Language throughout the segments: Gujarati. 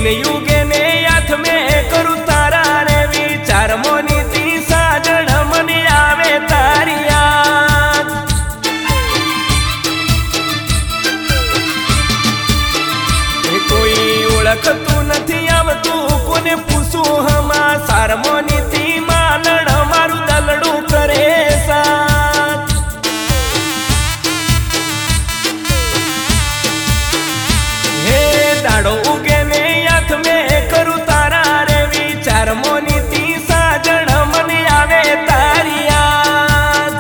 तीन युगे ने याथ में करू तारा रे विचार मोनी ती साजण मन आवे तारी याद। कोई ओळखतू नथी आवतू कोने पूछू हमा सार मोनी ती मालण मारू दलडू करे साथ। हे दाड़ो उगे ने याथ में करू तारा रे विचार मोनी ती साजण मन आवे तारी याद।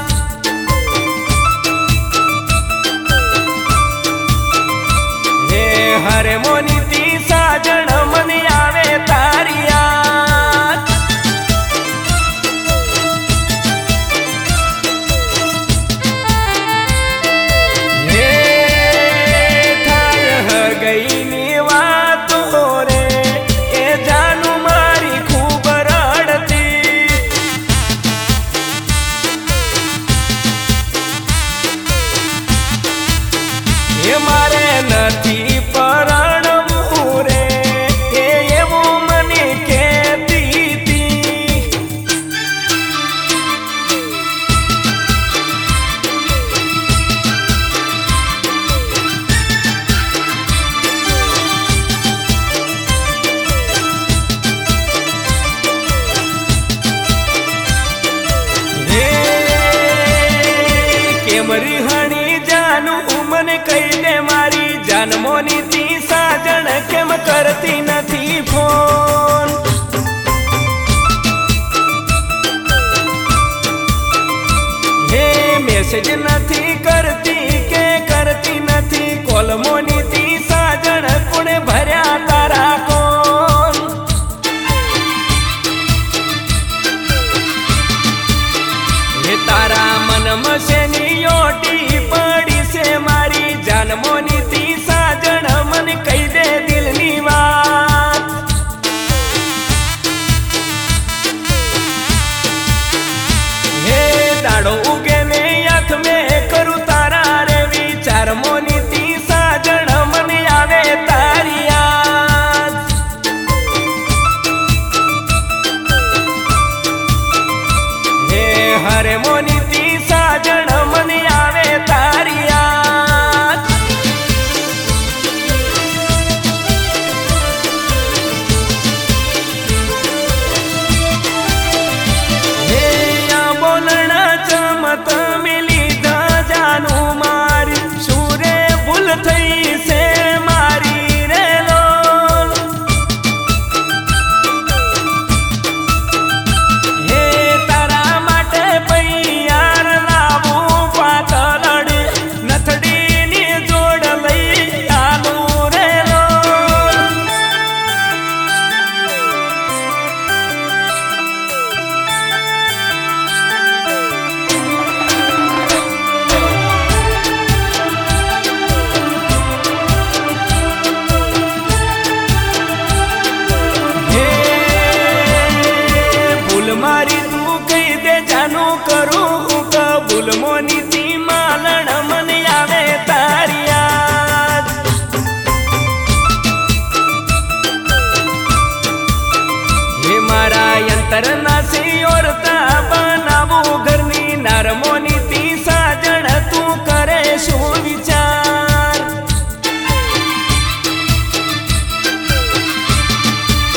हे हरे मोनी ती साजण मन आवे तारी याद। हे थाय गई नी वातो रे ए जानू मारी खूब रड़ती। ये मारे नथी परણવું रे ए એવું મને કહેતી તી। हे કેમરી હણી જાનું મને કહી દે મારી જાન મોની તી સાજણ કેમ કરતી નથી ફોન। હે મેસેજ નથી કરતી કે કરતી નથી કોલ મોની તી સાજણ કોણે ભર્યા તારા કોણ। હે તારા મન મસેની ઓટી પડી છે મારી જાન મોની તી સાજણ મને કહી દે દિલની વાત। હે દાડો ઉગે ને યાથ में કરું તારા રે વિચાર મોની તી સાજણ મને આવે તારી યાદ। હે હરે મોની તી સાજણ મને આવે તારી યાદ। હે આ બોલણા ચમત મિલી જાનું મારી સુરે ભૂલ થઈ છે મારી રે લોલ। હે તારા માટે પૈયાર લાવું પાતળડી નથડીની જોડ લઈ આલું રે લોલ। હે ભૂલ મારી તું કહી દે જાનું કરું કબૂલ મોની તી માલણ મને આવે તારી યાદ। હે મારા અંતરના સિયોરતા બનાવું ઘરની નાર મોની તી સાજણ તું કરે શું વિચાર।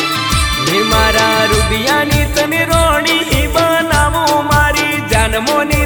હે મારા રૂપિયાની તને રોણી બનાવું મારી જાન મોની